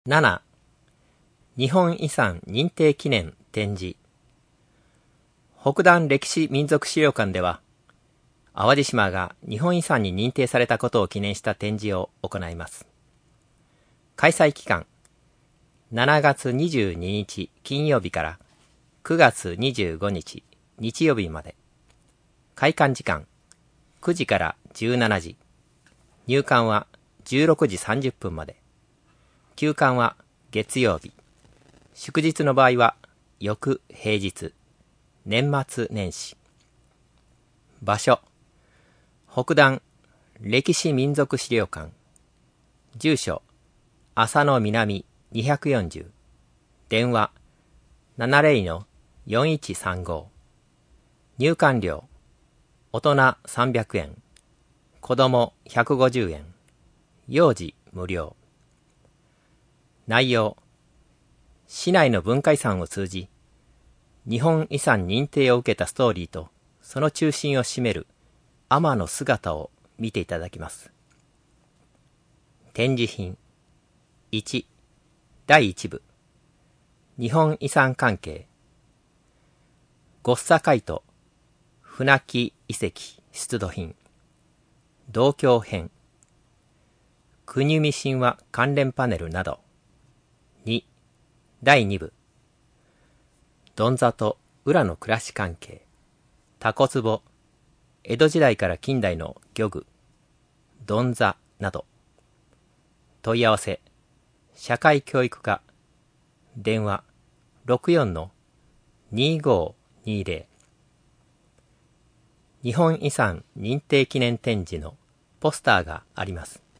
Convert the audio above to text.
7. 日本遺産認定記念展示。北段歴史民族資料館では、淡路島が日本遺産に認定されたことを記念した展示を行います。開催期間、7月22日金曜日から9月25日日曜日まで。開館時間、9時から17時。入館は16時30分まで。休館は月曜日。祝日の場合は翌平日。年末年始。場所、北段歴史民族資料館。住所、浅野南240。電話、70-4135。入館料、大人300円。子供150円。幼児無料。内容、市内の文化遺産を通じ、日本遺産認定を受けたストーリーと、その中心を占める海女の姿を見ていただきます。展示品。1、第1部。日本遺産関係。ゴッサカイト、船木遺跡出土品。銅鏡編。国見神話関連パネルなど。2、第2部。どんざと浦の暮らし関係。タコ壺、江戸時代から近代の漁具、どんざなど。問い合わせ、社会教育課。電話、64-2520。日本遺産認定記念展示のポスターがあります。